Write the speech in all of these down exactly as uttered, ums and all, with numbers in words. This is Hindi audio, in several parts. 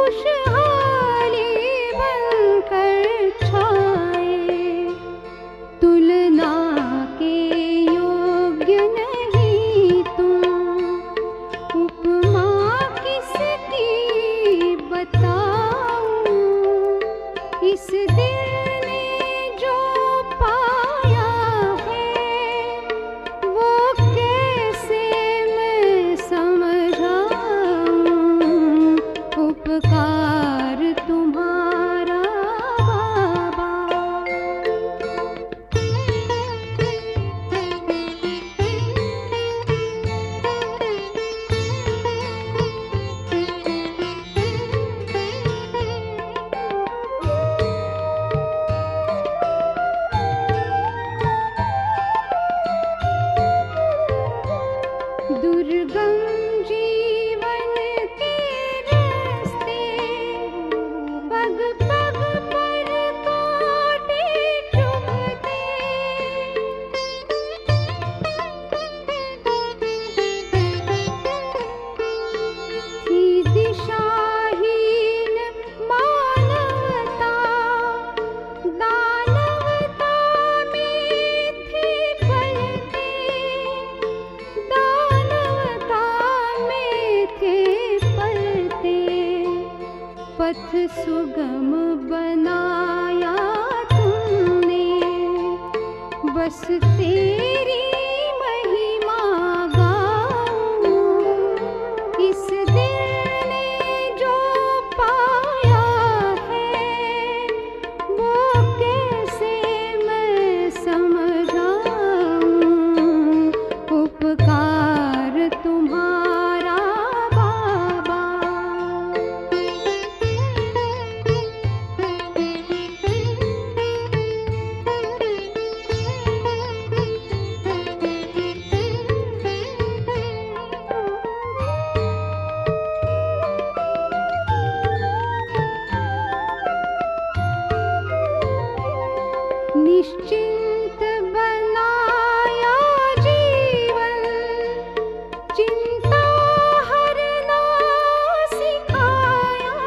खुशहाली बनकर छाए, तुलना के योग्य नहीं तुम, उपमा किसकी बताऊं, इस दिल ने जो पाया है वो कैसे मैं समझाऊं, उपकार तुम्हारा बाबा। दुर्गम जीवन के रास्ते, पग पग पर कांटे चुभते, थी दिशाहीन मानवता, दानवता में थे पलते, दानवता में थे पलते, पथ सुगम बनाया तुमने, बस तेरी महिमा गाऊं, इस दिल ने जो पाया है वो कैसे मैं समझाऊं, उपकार तुम्हारा बाबा। निश्चिंत बनाया जीवन, चिंता हरना सिखाया,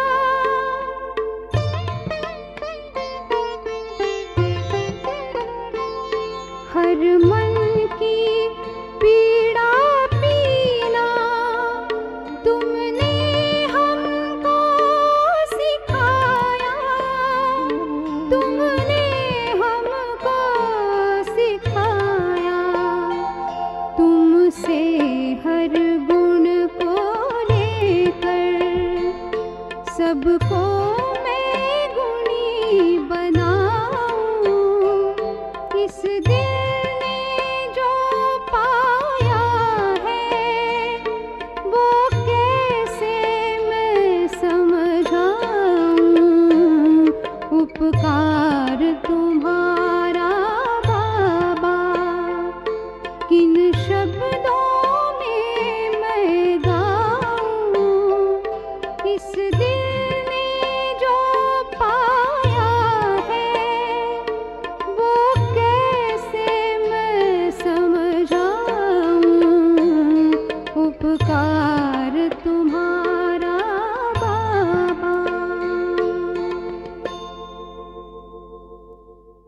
हर मन की पीड़ा पीना तुमने हमको सिखाया, तुमने हमको सिखाया, तुमसे हर गुण को लेकर सबको